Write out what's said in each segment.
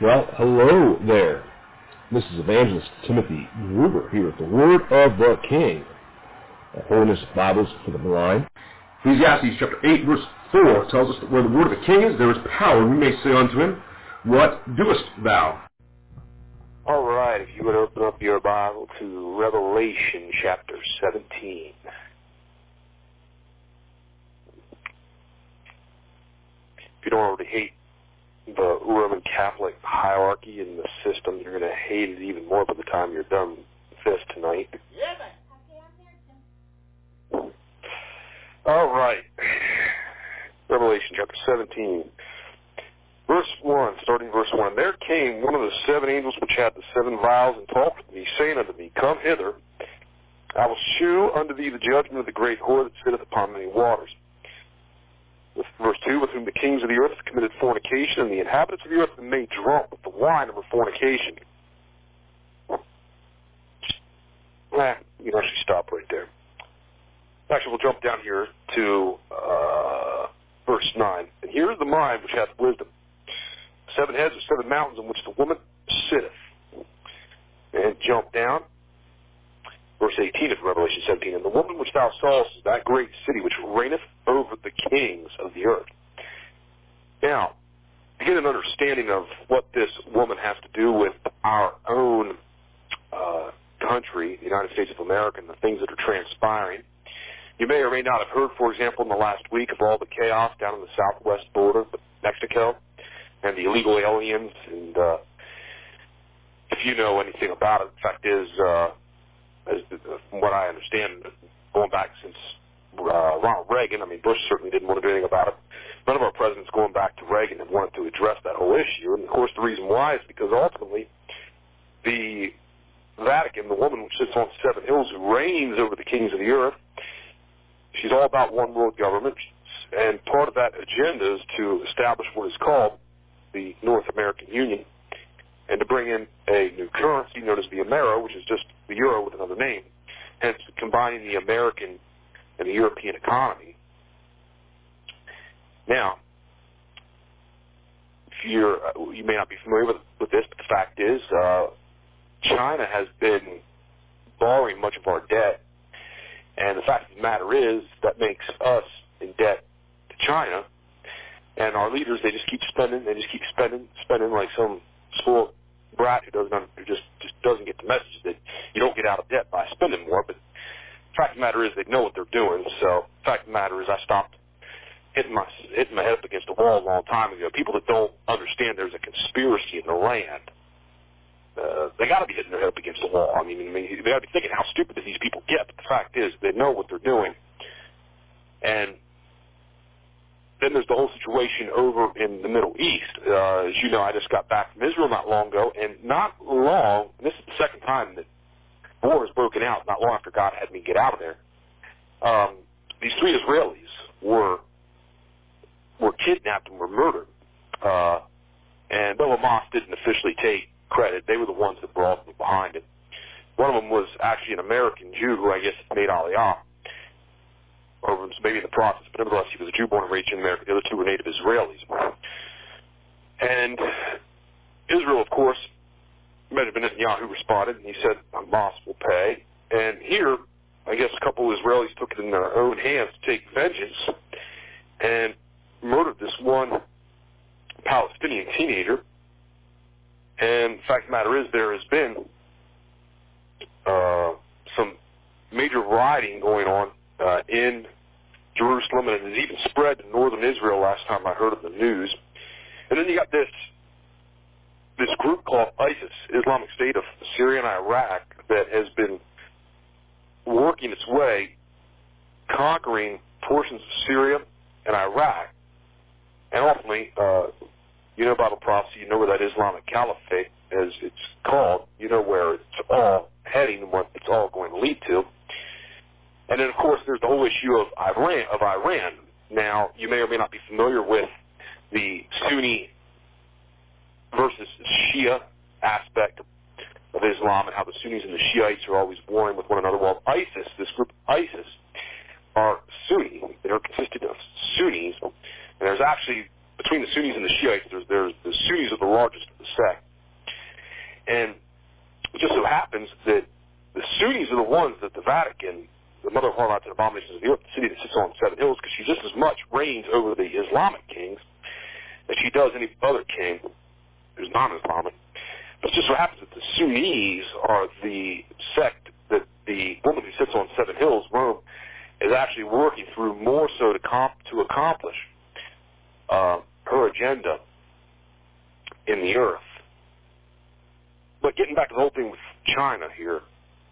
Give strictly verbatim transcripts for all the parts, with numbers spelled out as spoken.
Well, hello there. This is Evangelist Timothy Gruber here at the Word of the King. Holiness Bibles for the Blind. Ecclesiastes chapter eight, verse four tells us that where the Word of the King is, there is power. We may say unto him, what doest thou? All right, if you would open up your Bible to Revelation chapter seventeen. If you don't already hate the Roman Catholic hierarchy and the system, you're going to hate it even more by the time you're done with this tonight. Yeah, man. Okay, I'm here, Tim. All right. Revelation chapter seventeen. Verse one, starting verse one. There came one of the seven angels which had the seven vials, and talked with me, saying unto me, Come hither, I will shew unto thee the judgment of the great whore that sitteth upon many waters. With verse two, with whom the kings of the earth have committed fornication, and the inhabitants of the earth have been made drunk with the wine of her fornication. Eh, you can actually stop right there. Actually, we'll jump down here to uh, verse nine. And here is the mind which hath wisdom. Seven heads of seven mountains on which the woman sitteth. And jump down. Verse eighteen of Revelation seventeen. And the woman which thou sawest is that great city which reigneth over the kings of the earth. Now, to get an understanding of what this woman has to do with our own uh, country, the United States of America, and the things that are transpiring, you may or may not have heard, for example, in the last week of all the chaos down on the southwest border of Mexico and the illegal aliens. And uh, if you know anything about it, the fact is, uh, as, from what I understand, going back since uh, Ronald Reagan, I mean, Bush certainly didn't want to do anything about it. None of our presidents going back to Reagan have wanted to address that whole issue. And, of course, the reason why is because ultimately the Vatican, the woman which sits on seven hills who reigns over the kings of the earth, she's all about one world government, and part of that agenda is to establish what is called the North American Union, and to bring in a new currency known as the Amero, which is just the euro with another name, hence combining the American and the European economy. Now, if you're, you may not be familiar with, with this, but the fact is uh, China has been borrowing much of our debt. And the fact of the matter is, that makes us in debt to China. And our leaders, they just keep spending, they just keep spending, spending like some spoiled brat who doesn't, who just, just doesn't get the message that you don't get out of debt by spending more. But the fact of the matter is, they know what they're doing. So the fact of the matter is, I stopped hitting my, hitting my head up against the wall a long time ago. People that don't understand there's a conspiracy in the land, Uh, they got to be hitting their head up against the wall. I mean, I mean they got to be thinking how stupid these people get. But the fact is, they know what they're doing. And then there's the whole situation over in the Middle East. Uh, as you know, I just got back from Israel not long ago, and not long. And this is the second time that war has broken out. Not long after God had me get out of there. Um, these three Israelis were were kidnapped and were murdered. Uh, and though Hamas didn't officially take credit, they were the ones that brought them behind it. One of them was actually an American Jew who I guess made Aliyah, or was maybe in the process, but nevertheless he was a Jew born and raised in America. The other two were native Israelis. And Israel, of course, Benjamin Netanyahu responded, and he said, Hamas will pay. And here, I guess a couple of Israelis took it in their own hands to take vengeance and murdered this one Palestinian teenager. And the fact of the matter is, there has been uh, some major rioting going on uh, in Jerusalem, and it has even spread to northern Israel last time I heard of the news. And then you got this this group called ISIS, Islamic State of Syria and Iraq, that has been working its way, conquering portions of Syria and Iraq, and ultimately, uh, you know Bible prophecy, you know where that Islamic Caliphate, as it's called, you know where it's all heading and what it's all going to lead to. And then, of course, there's the whole issue of Iran. Of Iran. Now, you may or may not be familiar with the Sunni versus Shia aspect of Islam and how the Sunnis and the Shiites are always warring with one another. Well, ISIS, this group ISIS, are Sunni. They're consisted of Sunnis. And there's actually between the Sunnis and the Shiites, there's, there's the Sunnis are the largest of the sect. And it just so happens that the Sunnis are the ones that the Vatican, the mother of harlots and abominations of the earth, the city that sits on seven hills, because she just as much reigns over the Islamic kings as she does any other king who's non-Islamic. But it just so happens that the Sunnis are the sect that the woman who sits on seven hills, Rome, is actually working through more so to, comp- to accomplish uh, her agenda in the earth. But getting back to the whole thing with China here,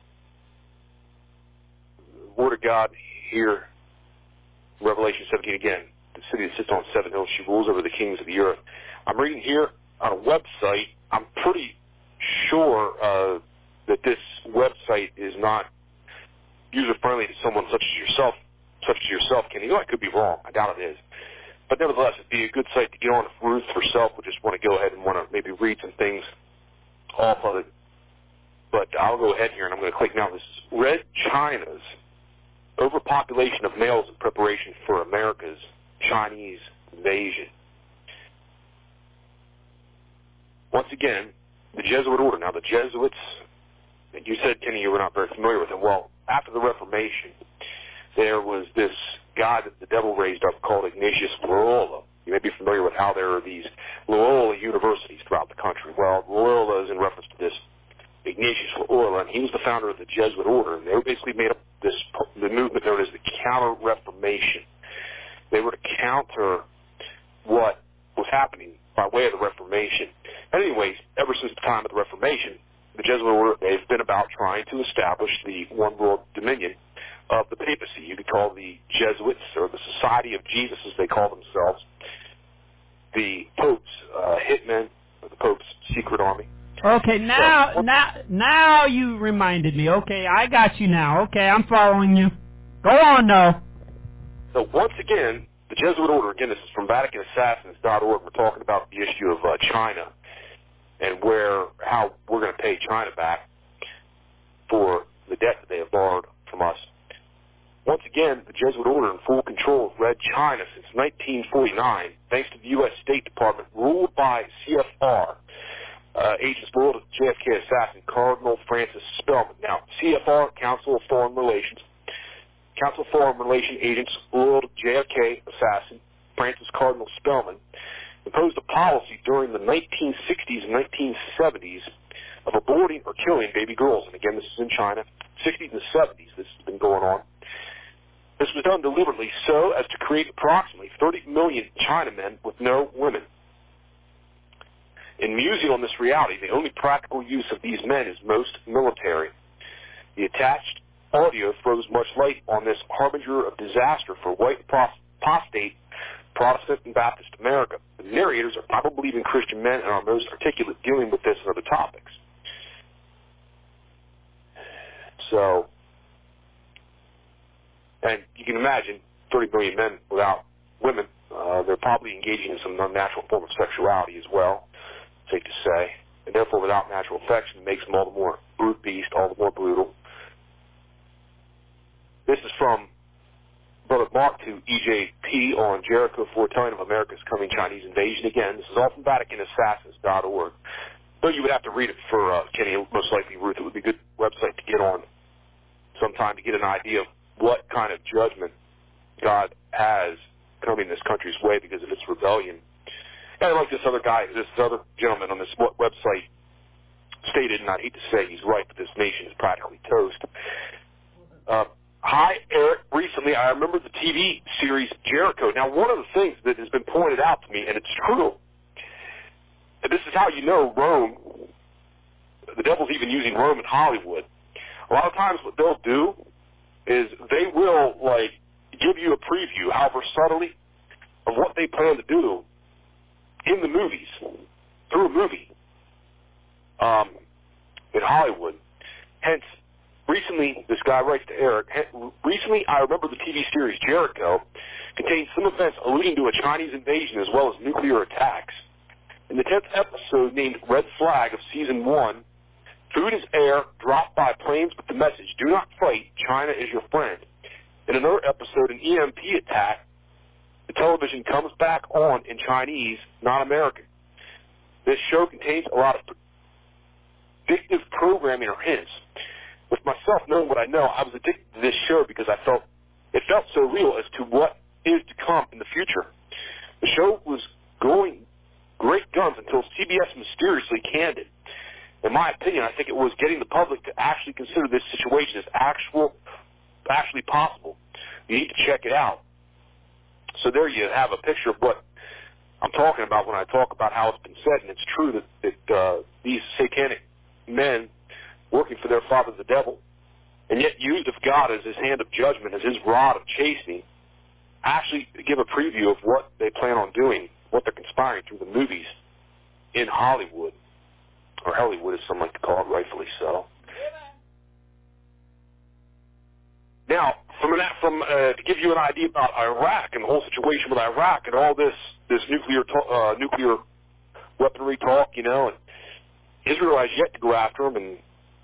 the Word of God here, Revelation seventeen again, the city that sits on seven hills, she rules over the kings of the earth. I'm reading here on a website. I'm pretty sure uh, that this website is not user-friendly to someone such as yourself, such as yourself, Kenny. You know, I could be wrong. I doubt it is. But nevertheless, it'd be a good site to get on if Ruth herself would just want to go ahead and want to maybe read some things off of it. But I'll go ahead here, and I'm going to click now. This is Red China's overpopulation of males in preparation for America's Chinese invasion. Once again, the Jesuit order. Now, the Jesuits, you said, Kenny, you were not very familiar with them. Well, after the Reformation, there was this guy that the devil raised up called Ignatius Loyola. You may be familiar with how there are these Loyola universities throughout the country. Well, Loyola is in reference to this Ignatius Loyola, and he was the founder of the Jesuit order, and they were basically made up this the movement known as the Counter-Reformation. They were to counter what was happening by way of the Reformation. Anyways, ever since the time of the Reformation, the Jesuit order, they've been about trying to establish the one world dominion of the papacy. You could call the Jesuits, or the Society of Jesus, as they call themselves, the Pope's uh, hitmen, or the Pope's secret army. Okay, now, so, now, now you reminded me. Okay, I got you now. Okay, I'm following you. Go on, though. So once again, the Jesuit order, again, this is from Vatican Assassins dot org. We're talking about the issue of uh, China and where, how we're going to pay China back for the debt that they have borrowed from us. Once again, the Jesuit order in full control of Red China since nineteen forty-nine, thanks to the U S State Department, ruled by C F R, uh, agents loyal to J F K assassin Cardinal Francis Spellman. Now, C F R, Council of Foreign Relations, Council of Foreign Relation agents loyal to J F K assassin Francis Cardinal Spellman, imposed a policy during the nineteen sixties and nineteen seventies of aborting or killing baby girls. And again, this is in China. sixties and seventies, this has been going on. This was done deliberately so as to create approximately thirty million Chinamen with no women. In musing on this reality, the only practical use of these men is most military. The attached audio throws much light on this harbinger of disaster for white apostate Protestant and Baptist America. The narrators are Bible-believing Christian men and are most articulate dealing with this and other topics. So, and you can imagine thirty million men without women. Uh, they're probably engaging in some unnatural form of sexuality as well, safe to say. And therefore, without natural affection, it makes them all the more brute beast, all the more brutal. This is from Brother Mark to E J P on Jericho foretelling of America's coming Chinese invasion. Again, this is all from Vatican Assassins dot org. Though you would have to read it for uh, Kenny, most likely Ruth. It would be a good website to get on sometime to get an idea of what kind of judgment God has coming this country's way because of its rebellion. And like this other guy, this other gentleman on this website stated, and I hate to say he's right, but this nation is practically toast. Uh, hi, Eric. Recently, I remember the T V series Jericho. Now, one of the things that has been pointed out to me, and it's true, and this is how you know Rome, the devil's even using Rome in Hollywood. A lot of times what they'll do is they will, like, give you a preview, however subtly, of what they plan to do in the movies, through a movie, um, in Hollywood. Hence, recently, this guy writes to Eric, recently I remember the T V series Jericho contained some events alluding to a Chinese invasion as well as nuclear attacks. In the tenth episode named Red Flag of Season one, food is air dropped by planes with the message, do not fight, China is your friend. In another episode, an E M P attack the television comes back on in Chinese, not American. This show contains a lot of predictive programming or hints. With myself knowing what I know, I was addicted to this show because I felt it felt so real as to what is to come in the future. The show was going great guns until C B S mysteriously canned it. In my opinion, I think it was getting the public to actually consider this situation as actual, actually possible. You need to check it out. So there you have a picture of what I'm talking about when I talk about how it's been said, and it's true that, that uh, these satanic men working for their father the devil, and yet used of God as his hand of judgment, as his rod of chastening, actually give a preview of what they plan on doing, what they're conspiring through the movies in Hollywood, or Hollywood as some like to call it, rightfully so. Now, from an, from uh, to give you an idea about Iraq and the whole situation with Iraq and all this this nuclear to- uh, nuclear weaponry talk, you know, and Israel has yet to go after them, and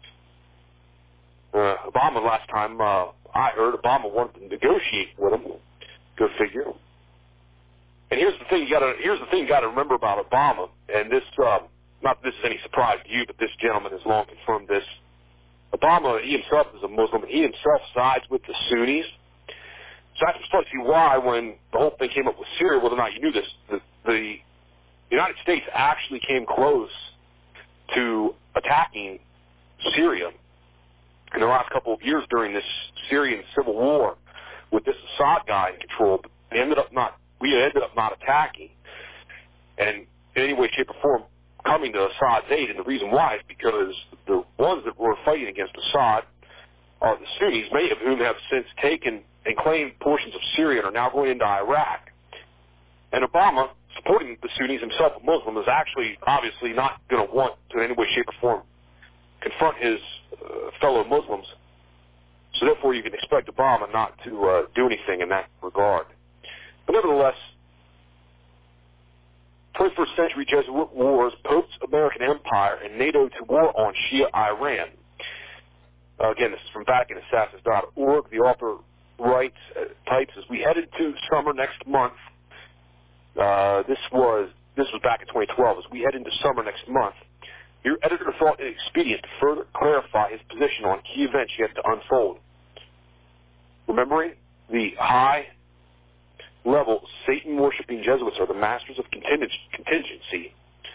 uh, Obama last time uh, I heard Obama wanted to negotiate with them. Go figure. And here's the thing you got to here's the thing you got to remember about Obama, and this um, not that this is any surprise to you, but this gentleman has long confirmed this. Obama, he himself is a Muslim, and he himself sides with the Sunnis. So that's precisely why, when the whole thing came up with Syria, whether or not you knew this, the, the United States actually came close to attacking Syria in the last couple of years during this Syrian civil war with this Assad guy in control. But they ended up not, we ended up not attacking, and in any way, shape, or form, coming to Assad's aid, and the reason why is because the ones that were fighting against Assad are the Sunnis, many of whom have since taken and claimed portions of Syria and are now going into Iraq. And Obama, supporting the Sunnis, himself a Muslim, is actually obviously not going to want to in any way, shape, or form confront his uh, fellow Muslims. So therefore you can expect Obama not to uh, do anything in that regard. But nevertheless, twenty-first century Jesuit wars, Pope's American Empire, and NATO to war on Shia Iran. Uh, again, this is from Vatican Assassins dot org. The author writes, uh, types, as we head into summer next month, uh, this was this was back in twenty twelve, as we head into summer next month, your editor thought it expedient to further clarify his position on key events yet to unfold. Remembering the high level Satan-worshipping Jesuits are the masters of contingency,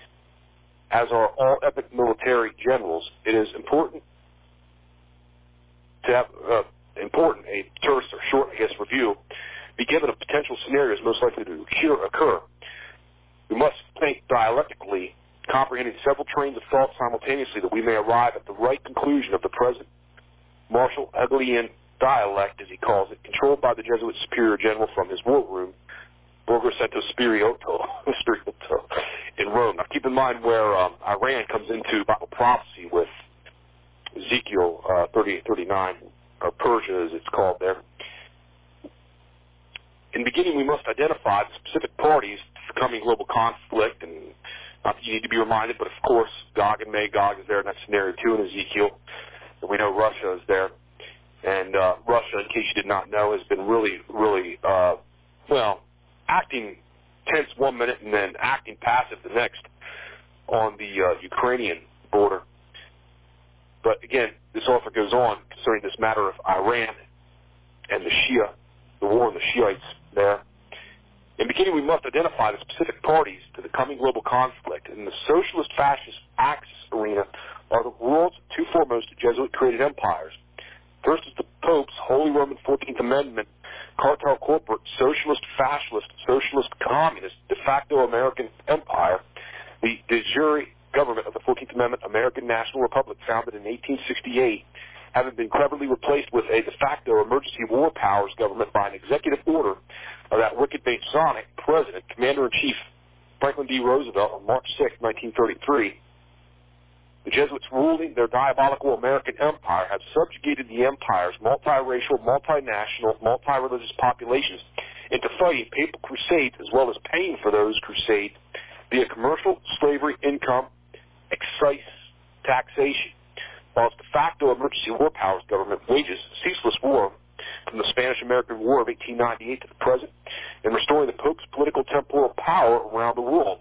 as are all epic military generals. It is important to have uh, important a terse or short, I guess, review be given of potential scenarios most likely to occur. occur. We must think dialectically, comprehending several trains of thought simultaneously, that we may arrive at the right conclusion of the present Marshall Hegelian dialect, as he calls it, controlled by the Jesuit superior general from his war room, Borgo Santo Spirito, Spirito in Rome. Now keep in mind where um, Iran comes into Bible prophecy with Ezekiel uh, thirty-eight thirty-nine, or Persia as it's called there. In beginning, we must identify the specific parties to the coming global conflict, and not that you need to be reminded, but of course, Gog and Magog is there in that scenario too in Ezekiel, and we know Russia is there. And uh, Russia, in case you did not know, has been really, really, uh, well, acting tense one minute and then acting passive the next on the uh, Ukrainian border. But again, this author goes on concerning this matter of Iran and the Shia, the war on the Shiites there. In beginning, we must identify the specific parties to the coming global conflict. In the socialist fascist axis arena are the world's two foremost Jesuit-created empires. First is the Pope's Holy Roman fourteenth Amendment, cartel corporate, socialist, fascist, socialist, communist, de facto American empire, the de jure government of the fourteenth Amendment, American National Republic, founded in eighteen sixty-eight, having been cleverly replaced with a de facto emergency war powers government by an executive order of that wicked Masonic president, Commander-in-Chief Franklin D. Roosevelt, on March sixth, nineteen thirty-three. The Jesuits ruling their diabolical American empire have subjugated the empire's multiracial, multinational, multi-religious populations into fighting papal crusades as well as paying for those crusades via commercial, slavery, income, excise, taxation, whilst de facto emergency war powers government wages ceaseless war from the Spanish-American War of eighteen ninety-eight to the present, and restoring the Pope's political temporal power around the world.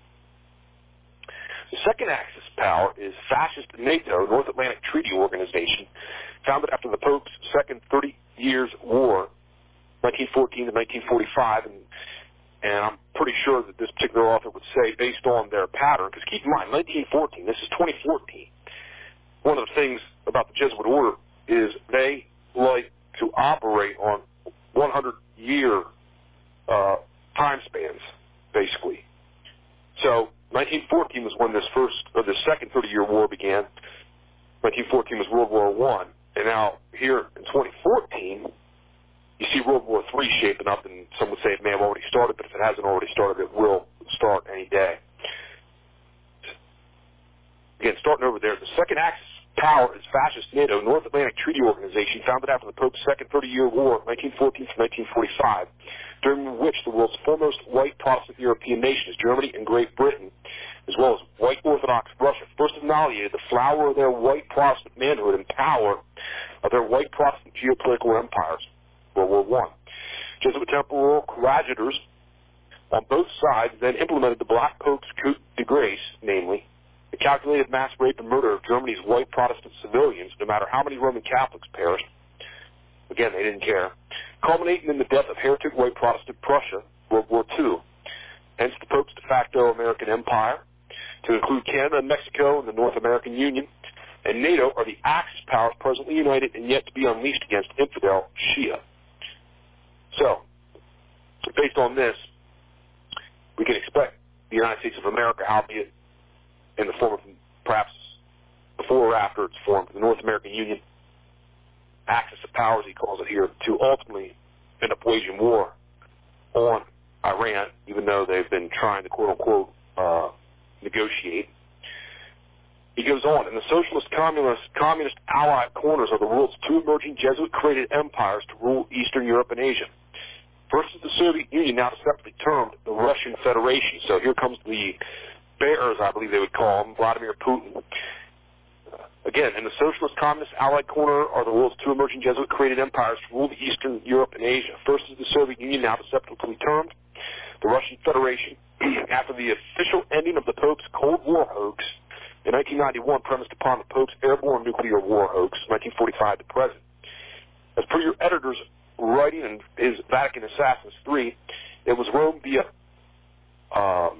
The second axis of power is fascist NATO, North Atlantic Treaty Organization, founded after the Pope's second thirty years war, nineteen fourteen to nineteen forty-five, and, and I'm pretty sure that this particular author would say, based on their pattern, because keep in mind, nineteen fourteen, this is twenty fourteen. One of the things about the Jesuit order is they like to operate on one hundred year uh, time spans, basically. So nineteen fourteen was when this first, or the second thirty-year war began. nineteen fourteen was World War One, and now here in twenty fourteen, you see World War Three shaping up, and some would say it may have already started, but if it hasn't already started, it will start any day. Again, starting over there, the second axis power is fascist NATO, North Atlantic Treaty Organization, founded after the Pope's second thirty-year war, nineteen fourteen to nineteen forty-five, during which the world's foremost white Protestant European nations, Germany and Great Britain, as well as white Orthodox Russia, first annihilated the flower of their white Protestant manhood and power of their white Protestant geopolitical empires, World War One. Jesuit temporal coadjutors on both sides then implemented the Black Pope's coup de grace, namely, the calculated mass rape and murder of Germany's white Protestant civilians, no matter how many Roman Catholics perished. Again, they didn't care. Culminating in the death of heretic white Protestant Prussia, World War Two. Hence the Pope's de facto American empire, to include Canada and Mexico and the North American Union, and NATO are the Axis powers presently united and yet to be unleashed against infidel Shia. So, based on this, we can expect the United States of America, albeit in the form of perhaps before or after it's formed, the North American Union, axis of powers, he calls it here, to ultimately end up waging war on Iran, even though they've been trying to quote-unquote uh, negotiate. He goes on, and the socialist, communist, communist allied corners are the world's two emerging Jesuit-created empires to rule Eastern Europe and Asia. First is the Soviet Union, now separately termed the Russian Federation. So here comes the bears, I believe they would call them, Vladimir Putin. Again, in the socialist, communist, allied corner are the world's two emerging Jesuit-created empires to rule Eastern Europe and Asia. First is the Soviet Union, now separately termed the Russian Federation. After the official ending of the Pope's Cold War hoax in nineteen ninety-one, premised upon the Pope's airborne nuclear war hoax, nineteen forty-five to present. As per your editor's writing in his Vatican Assassins three, it was Rome via um,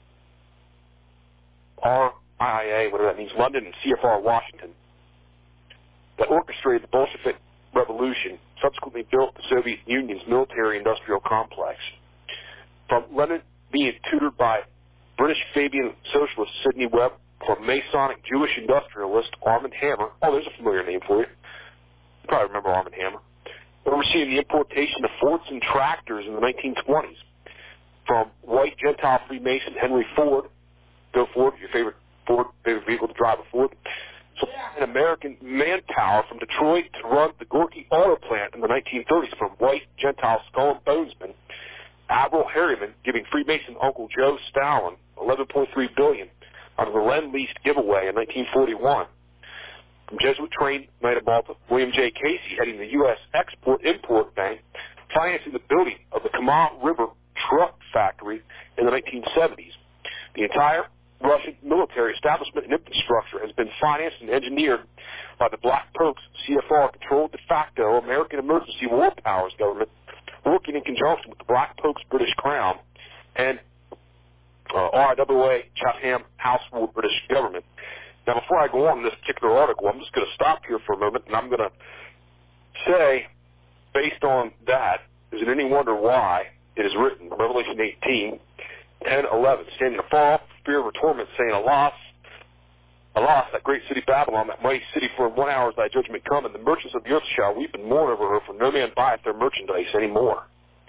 R I A, whatever that means, London and C F R Washington, that orchestrated the Bolshevik Revolution, subsequently built the Soviet Union's military-industrial complex. From Lenin being tutored by British Fabian socialist Sidney Webb, from Masonic Jewish industrialist Armand Hammer, oh, there's a familiar name for you. You probably remember Armand Hammer. Overseeing the importation of Fordson tractors in the nineteen twenties. From white Gentile Freemason Henry Ford, go Ford, your favorite Ford, favorite vehicle to drive a Ford. So an American manpower from Detroit to run the Gorky auto plant in the nineteen thirties, from white Gentile skull and bonesman Averell Harriman giving Freemason Uncle Joe Stalin eleven point three billion dollars under the Lend-Lease giveaway in nineteen forty-one. From Jesuit-trained Knight of Malta, William J. Casey heading the U S Export-Import Bank, financing the building of the Kama River truck factory in the nineteen seventies. The entire Russian military establishment and infrastructure has been financed and engineered by the Black Pope's C F R-controlled de facto American Emergency War Powers government, working in conjunction with the Black Pope's British Crown and uh, R I W A Chatham House Rule British government. Now, before I go on in this particular article, I'm just going to stop here for a moment, and I'm going to say, based on that, is it any wonder why it is written, Revelation eighteen, ten, eleven, standing afar off, fear of her torment, saying, Alas, alas, that great city Babylon, that mighty city, for in one hour is thy judgment come, and the merchants of the earth shall weep and mourn over her, for no man buyeth their merchandise any more.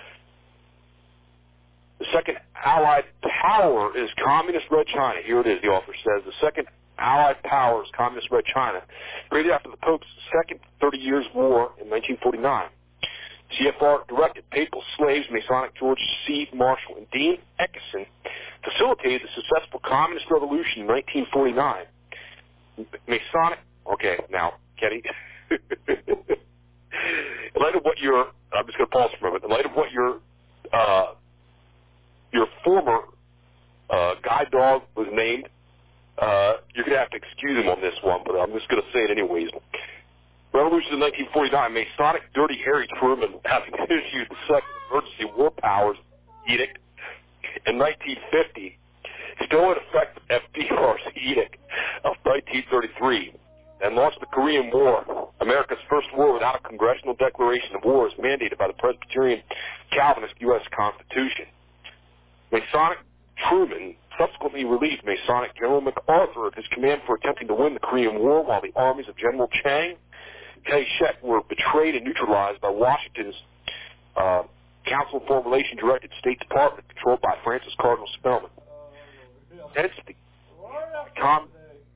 The second allied power is Communist Red China. Here it is, the author says. The second allied power is Communist Red China, created after the Pope's second thirty years war in nineteen forty-nine. C F R directed papal slaves Masonic George C. Marshall and Dean Eckison facilitated the successful Communist Revolution in nineteen forty-nine. Masonic, okay, now, Kenny, in light of what your, I'm just going to pause for a moment, in light of what your, uh, your former uh, guide dog was named, uh, you're going to have to excuse him on this one, but I'm just going to say it anyways. Revolution in nineteen forty-nine, Masonic Dirty Harry Truman having issued the Second Emergency War Powers Edict in nineteen fifty, still in effect F D R's Edict of nineteen thirty-three, and launched the Korean War, America's first war without a congressional declaration of war as mandated by the Presbyterian Calvinist U S Constitution. Masonic Truman subsequently relieved Masonic General MacArthur of his command for attempting to win the Korean War, while the armies of General Chang Kai-shek were betrayed and neutralized by Washington's uh, Council of Foreign Relations directed State Department controlled by Francis Cardinal Spellman. Hence the, com-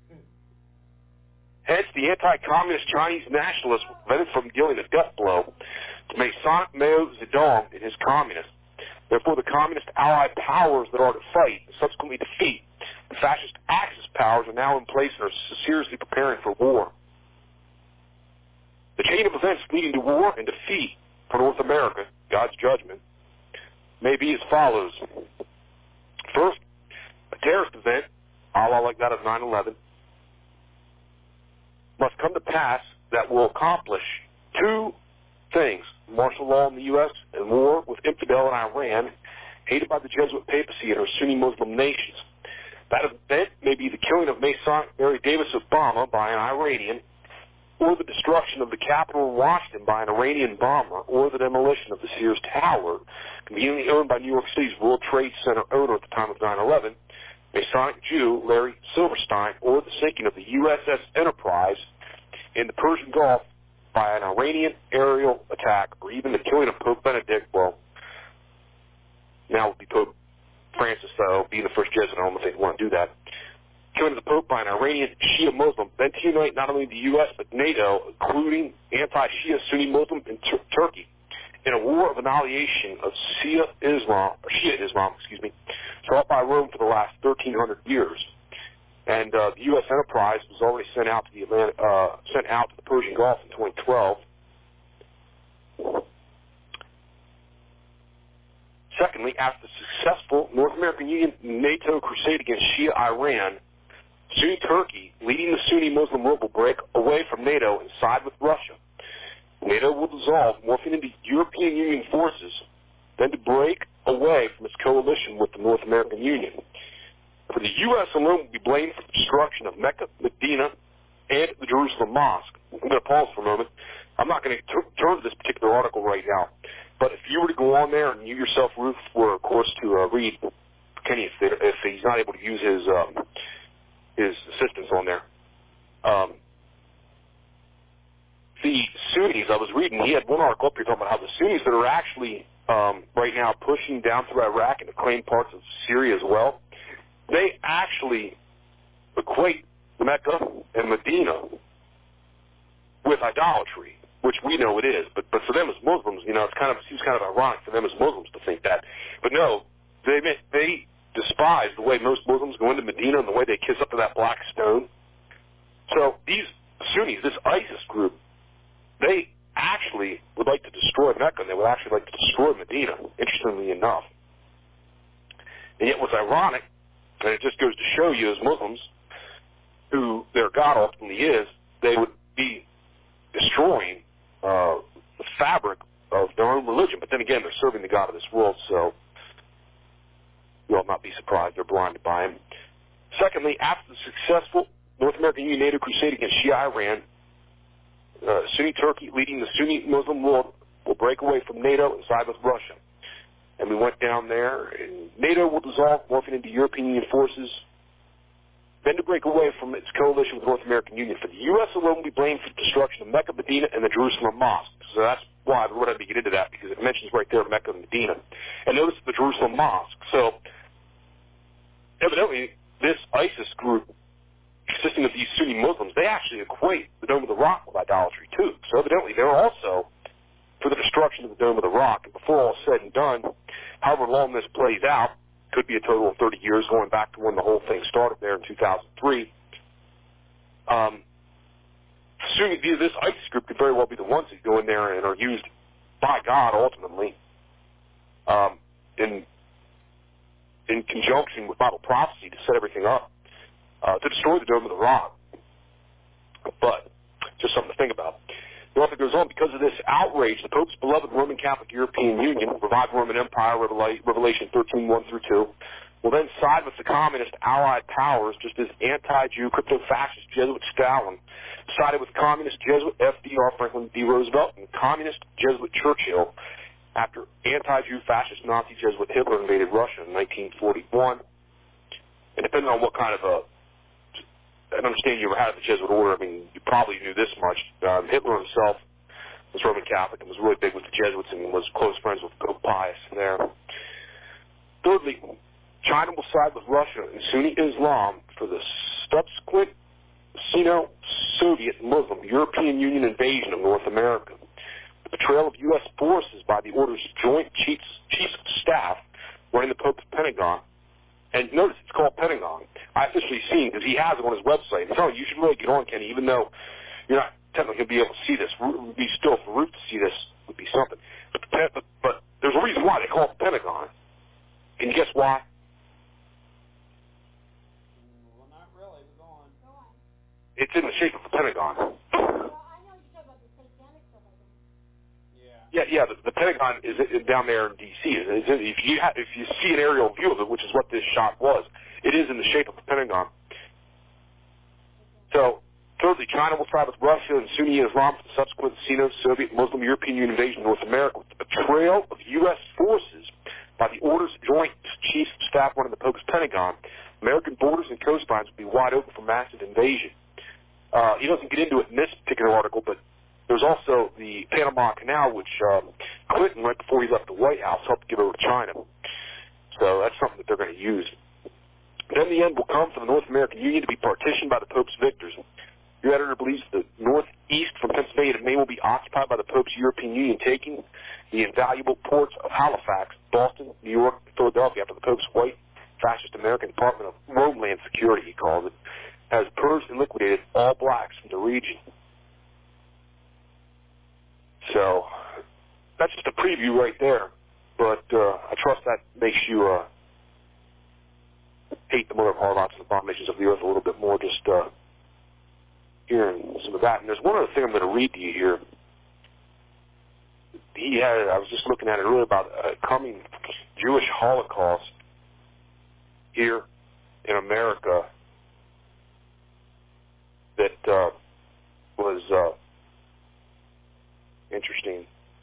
hence the anti-communist Chinese nationalists were prevented from dealing a death blow to Masonic Mao Zedong and his communists. Therefore, the communist allied powers that are to fight and subsequently defeat the fascist Axis powers are now in place and are seriously preparing for war. The chain of events leading to war and defeat for North America, God's judgment, may be as follows. First, a terrorist event, a la like that of nine eleven, must come to pass that will accomplish two things: martial law in the U S and war with infidel in Iran, hated by the Jesuit papacy and her Sunni Muslim nations. That event may be the killing of Masonic Mary Davis Obama by an Iranian, or the destruction of the Capitol in Washington by an Iranian bomber, or the demolition of the Sears Tower, conveniently owned by New York City's World Trade Center owner at the time of nine eleven, Masonic Jew Larry Silverstein, or the sinking of the U S S Enterprise in the Persian Gulf by an Iranian aerial attack, or even the killing of Pope Benedict, well, now it would be Pope Francis, though, being the first Jesuit. I don't know if they want to do that. Killing of the Pope by an Iranian Shia Muslim, then to unite not only the U S but NATO, including anti-Shia Sunni Muslim in Tur- Turkey, in a war of annihilation of Shia Islam, or Shia Islam, excuse me, fought by Rome for the last thirteen hundred years. And uh, the U S Enterprise was already sent out to the Atlantic, uh, sent out to the Persian Gulf in twenty twelve. Secondly, after the successful North American Union NATO crusade against Shia Iran, Sunni Turkey, leading the Sunni Muslim world, will break away from NATO and side with Russia. NATO will dissolve, morphing into European Union forces, then to break away from its coalition with the North American Union. For the U S alone will be blamed for the destruction of Mecca, Medina, and the Jerusalem Mosque. I'm going to pause for a moment. I'm not going to t- turn to this particular article right now, but if you were to go on there, and you yourself, Ruth, were, of course, to uh, read Kenny, if, they, if he's not able to use his um, his assistance on there, um, the Sunnis, I was reading, he had one article up here talking about how the Sunnis that are actually um, right now pushing down through Iraq and to claim parts of Syria as well, they actually equate Mecca and Medina with idolatry, which we know it is. But but for them as Muslims, you know, it's kind of it seems kind of ironic for them as Muslims to think that. But no, they they despise the way most Muslims go into Medina and the way they kiss up to that black stone. So these Sunnis, this ISIS group, they actually would like to destroy Mecca, and they would actually like to destroy Medina, interestingly enough. And yet what's ironic, and it just goes to show you as Muslims who their God ultimately is, they would be destroying uh, the fabric of their own religion. But then again, they're serving the God of this world, so you'll not be surprised they're blinded by him. Secondly, after the successful North American Union NATO crusade against Shia Iran, uh, Sunni Turkey, leading the Sunni Muslim world, will break away from NATO and side with Russia. And we went down there, and NATO will dissolve, morphing into European Union forces, then to break away from its coalition with the North American Union. For the U S alone will be blamed for the destruction of Mecca, Medina, and the Jerusalem Mosque. So that's why I wanted to get into that, because it mentions right there Mecca and Medina. And notice the Jerusalem Mosque. So evidently, this ISIS group, consisting of these Sunni Muslims, they actually equate the Dome of the Rock with idolatry too. So evidently, they're also for the destruction of the Dome of the Rock. And before all is said and done, however long this plays out, could be a total of thirty years, going back to when the whole thing started there in two thousand three. Um, Sunni, this ISIS group could very well be the ones that go in there and are used by God ultimately um, in in conjunction with Bible prophecy to set everything up uh, to destroy the Dome of the Rock. But just something to think about. The author goes on, because of this outrage, the Pope's beloved Roman Catholic European Union, revived Roman Empire, Revelation thirteen, one through two, will then side with the communist allied powers, just as anti-Jew, crypto-fascist Jesuit Stalin sided with communist Jesuit F D R Franklin D. Roosevelt and communist Jesuit Churchill after anti-Jew fascist Nazi Jesuit Hitler invaded Russia in nineteen forty-one. And depending on what kind of a I understand you ever had the Jesuit order. I mean, you probably knew this much. Um, Hitler himself was Roman Catholic and was really big with the Jesuits and was close friends with Pope Pius there. Thirdly, China will side with Russia and Sunni Islam for the subsequent Sino-Soviet Muslim European Union invasion of North America. The betrayal of U S forces by the order's Joint Chiefs, Chiefs of Staff running the Pope's Pentagon. And notice it's called Pentagon. I officially seen because he has it on his website. So you should really get on, Kenny, even though you're not technically going to be able to see this. It would be still for Root to see this would be something. But, the, but, but there's a reason why they call it the Pentagon. Can you guess why? Well, not really. We're going. Go on. It's in the shape of the Pentagon. Well, I know you're talking about the satanic stuff, I think. Yeah, yeah. The, the Pentagon is down there in D C It's, if you ha, if you see an aerial view of it, which is what this shot was, it is in the shape of the Pentagon. So, thirdly, China will side with Russia and Sunni Islam for the subsequent Sino-Soviet Muslim European Union invasion of North America with the betrayal of U S forces by the orders of Joint Chiefs of Staff running the Pope's Pentagon. American borders and coastlines will be wide open for massive invasion. Uh, he doesn't get into it in this particular article, but there's also the Panama Canal, which um, Clinton, right before he left the White House, helped give over to China. So that's something that they're going to use. Then the end will come for the North American Union to be partitioned by the Pope's victors. Your editor believes the northeast from Pennsylvania to Maine will be occupied by the Pope's European Union, taking the invaluable ports of Halifax, Boston, New York, and Philadelphia after the Pope's white fascist American Department of Homeland Security, he calls it, has purged and liquidated all blacks from the region. So that's just a preview right there, but uh, I trust that makes you uh, hate the mother of harlots and abominations of the earth a little bit more, just uh, hearing some of that. And there's one other thing I'm going to read to you here. He had, I was just looking at it really about a coming Jewish Holocaust here in America that uh, was uh, interesting.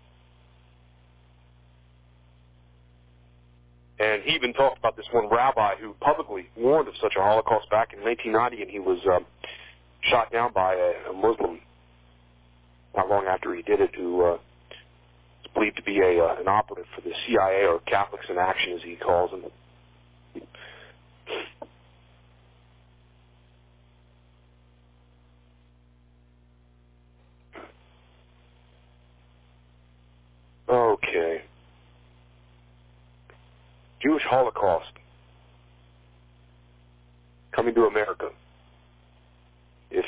And he even talked about this one rabbi who publicly warned of such a Holocaust back in nineteen ninety, and he was um, shot down by a, a Muslim not long after he did it, who uh, is believed to be a uh, an operative for the C I A, or Catholics in Action, as he calls them. Okay. Jewish Holocaust coming to America. If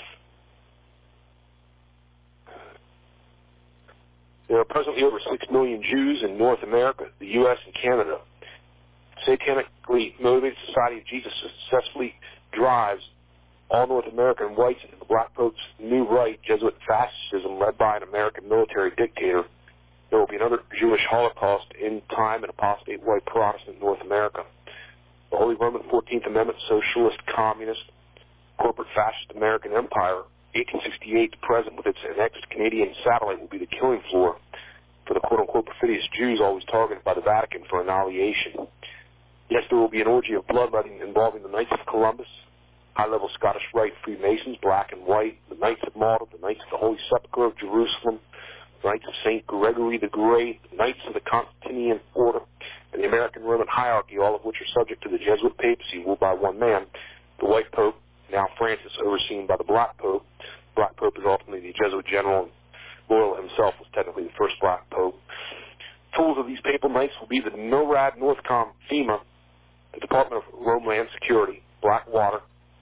there are presently over six million Jews in North America, the U S and Canada, satanically motivated Society of Jesus successfully drives all North American whites into the Black Pope's new right, Jesuit fascism led by an American military dictator. There will be another Jewish Holocaust in time and apostate white Protestant North America. The Holy Roman fourteenth Amendment, socialist, communist, corporate fascist American empire, eighteen sixty-eight to present with its annexed Canadian satellite, will be the killing floor for the quote-unquote perfidious Jews always targeted by the Vatican for annihilation. Yes, there will be an orgy of bloodletting involving the Knights of Columbus, high-level Scottish Rite Freemasons, black and white, the Knights of Malta, the Knights of the Holy Sepulchre of Jerusalem, Knights of Saint Gregory the Great, the Knights of the Constantinian Order, and the American Roman hierarchy, all of which are subject to the Jesuit papacy ruled by one man, the White Pope, now Francis, overseen by the Black Pope. Black Pope is ultimately the Jesuit general, and Loyola himself was technically the first Black Pope. Tools of these papal knights will be the NORAD, Northcom, FEMA, the Department of Homeland Security, Blackwater,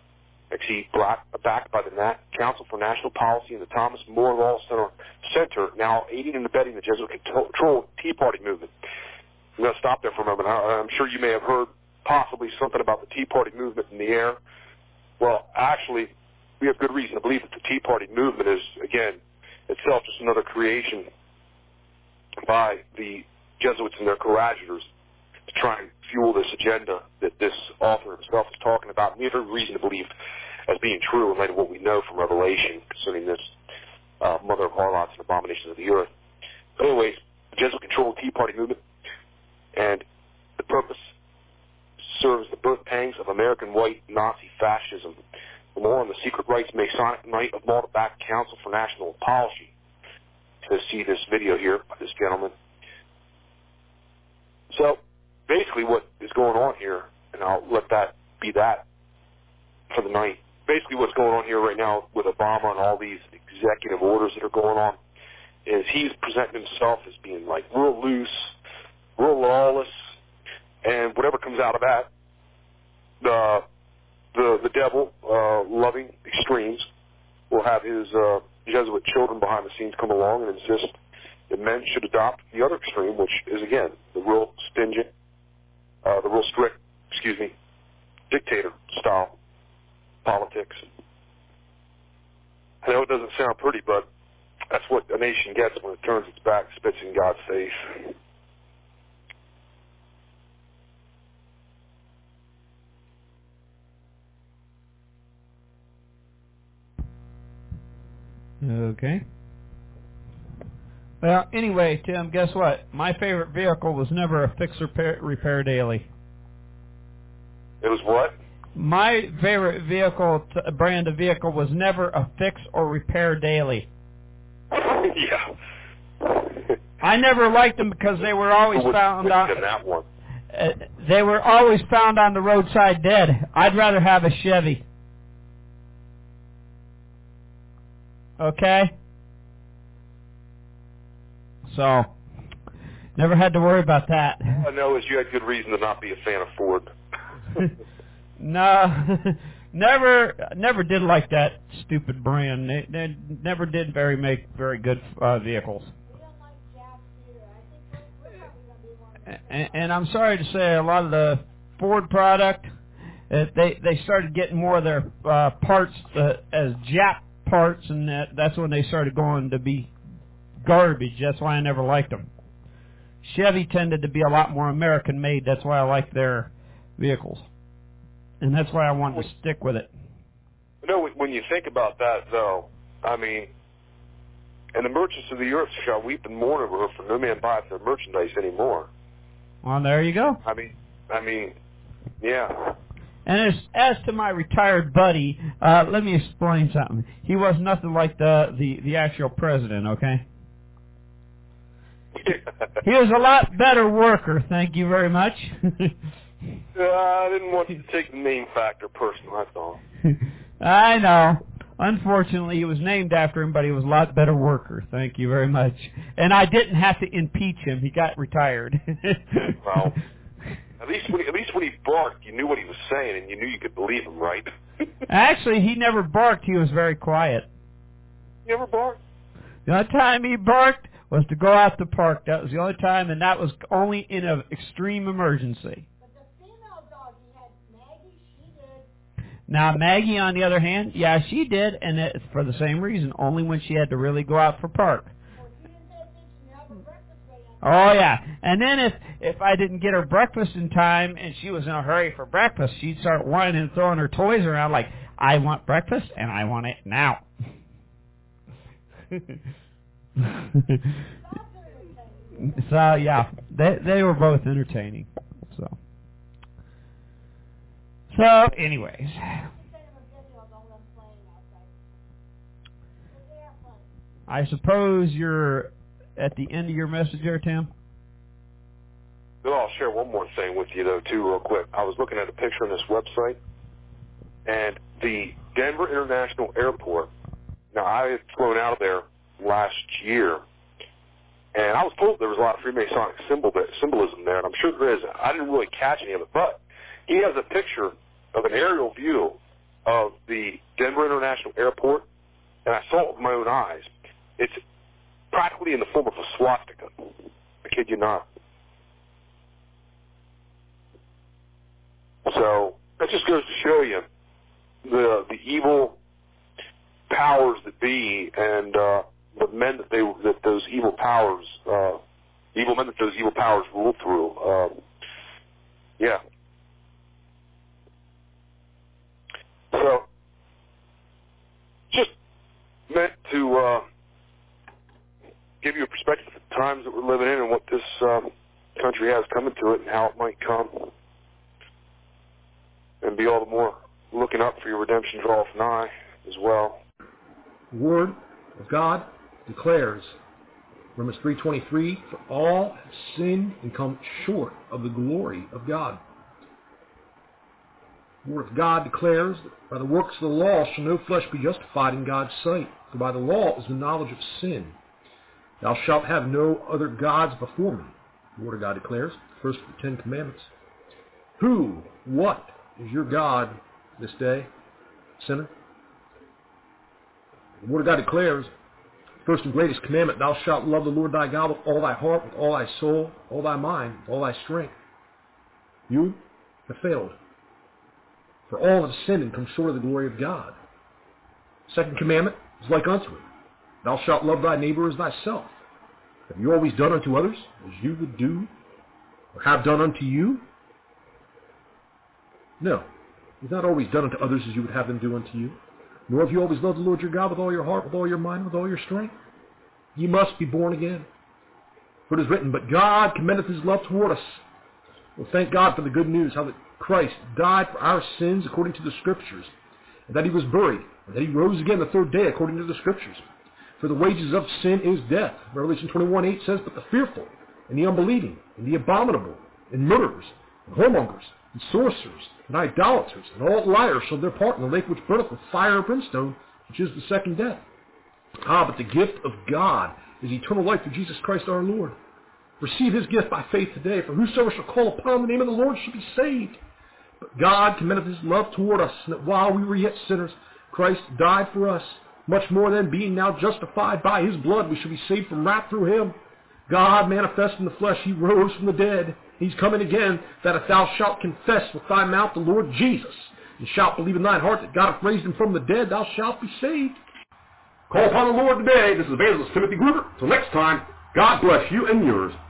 actually backed by the Nat Council for National Policy and the Thomas More Law Center, Center, now aiding and abetting the Jesuit-controlled Tea Party movement. I'm going to stop there for a moment. I'm sure you may have heard possibly something about the Tea Party movement in the air. Well, actually, we have good reason to believe that the Tea Party movement is, again, itself just another creation by the Jesuits and their coadjutors to try and fuel this agenda that this author himself is talking about. And we have every reason to believe as being true in light of what we know from Revelation concerning this uh, mother of harlots and abominations of the earth. But anyways, the Jesuit-controlled Tea Party movement, and the purpose serves the birth pangs of American white Nazi fascism. For more on the Secret Rites Masonic Night of Malta Back Council for National Policy, to see this video here by this gentleman. So, basically what is going on here, and I'll let that be that for the night, basically what's going on here right now with Obama and all these executive orders that are going on is he's presenting himself as being like real loose, real lawless, and whatever comes out of that, the the, the devil, uh, loving extremes, will have his uh, Jesuit children behind the scenes come along and insist that men should adopt the other extreme, which is, again, the real stingent, uh, the real strict, excuse me, dictator-style politics. I know it doesn't sound pretty, but that's what a nation gets when it turns its back, spits in God's face. Okay. Well, anyway, Tim, guess what? My favorite vehicle was never a fix or repair, repair daily. It was what? My favorite vehicle, t- brand of vehicle, was never a fix or repair daily. Yeah. I never liked them because they were always found on. That one? Uh, they were always found on the roadside dead. I'd rather have a Chevy. Okay? So, never had to worry about that. All I know is you had good reason to not be a fan of Ford. No, never, never did like that stupid brand. They, they never did very make very good uh, vehicles. We don't like Jack either. I think we're, we're probably going to be one of And, and I'm sorry to say, a lot of the Ford product, uh, they they started getting more of their uh, parts uh, as Jap parts, and that, that's when they started going to be garbage. That's why I never liked them. Chevy tended to be a lot more American-made. That's why I like their vehicles. And that's why I wanted to stick with it. You know, when you think about that, though, I mean, and the merchants of the earth shall weep and mourn over her, for no man buyeth their merchandise anymore. Well, there you go. I mean, I mean, yeah. And as, as to my retired buddy, uh, let me explain something. He was nothing like the, the, the actual president, okay? He was a lot better worker, thank you very much. uh, I didn't want you to take the name factor personal, that's all. I know. Unfortunately, he was named after him, but he was a lot better worker, thank you very much. And I didn't have to impeach him. He got retired. Well, at least when he, at least when he barked, you knew what he was saying, and you knew you could believe him, right? Actually, he never barked. He was very quiet. You ever barked? The only time he barked was to go out to park. That was the only time, and that was only in an extreme emergency. But the female dog he had, Maggie, she did. Now, Maggie, on the other hand, yeah, she did, and it's for the same reason, only when she had to really go out for park. Well, she didn't pay attention to have her breakfast ready. Oh, yeah. And then if, if I didn't get her breakfast in time and she was in a hurry for breakfast, she'd start whining and throwing her toys around like, I want breakfast, and I want it now. So, yeah, they they were both entertaining. So, so anyways. I suppose you're at the end of your message there, Tim? Well, I'll share one more thing with you, though, too, real quick. I was looking at a picture on this website, and the Denver International Airport, now, I had flown out of there last year, and I was told there was a lot of Freemasonic symbol, symbolism there, and I'm sure there is. I didn't really catch any of it, but he has a picture of an aerial view of the Denver International Airport, and I saw it with my own eyes. It's practically in the form of a swastika. I kid you not. So that just goes to show you the the evil powers that be, and uh, the men that they that those evil powers, uh, evil men that those evil powers rule through. Uh, yeah. So just meant to uh, give you a perspective of the times that we're living in and what this um, country has coming to it and how it might come. And be all the more looking up for your redemption draweth nigh as well. The Word of God declares, Romans three twenty-three, for all have sinned and come short of the glory of God. The Word of God declares that by the works of the law shall no flesh be justified in God's sight. For by the law is the knowledge of sin. Thou shalt have no other gods before me. The Word of God declares, first of the Ten Commandments. Who, what is your God this day, sinner? The Word of God declares, first and greatest commandment, thou shalt love the Lord thy God with all thy heart, with all thy soul, all thy mind, with all thy strength. You have failed. For all have sinned and come short of the glory of God. Second commandment is like unto it. Thou shalt love thy neighbor as thyself. Have you always done unto others as you would do, or have done unto you? No, you've not always done unto others as you would have them do unto you. Nor have you always loved the Lord your God with all your heart, with all your mind, with all your strength. You must be born again. For it is written, but God commendeth his love toward us. Well, thank God for the good news, how that Christ died for our sins according to the Scriptures, and that he was buried, and that he rose again the third day according to the Scriptures. For the wages of sin is death. Revelation twenty-one eight says, but the fearful, and the unbelieving, and the abominable, and murderers, and whoremongers, and sorcerers, and idolaters, and all liars shall their part in the lake which burneth with fire and brimstone, which is the second death. Ah, but the gift of God is eternal life through Jesus Christ our Lord. Receive his gift by faith today, for whosoever shall call upon the name of the Lord shall be saved. But God commendeth his love toward us, and that while we were yet sinners, Christ died for us. Much more than being now justified by his blood, we shall be saved from wrath through him. God manifest in the flesh, he rose from the dead. He's coming again, that if thou shalt confess with thy mouth the Lord Jesus, and shalt believe in thine heart that God hath raised him from the dead, thou shalt be saved. Call upon the Lord today. This is Evangelist Timothy Gruber. Till next time, God bless you and yours.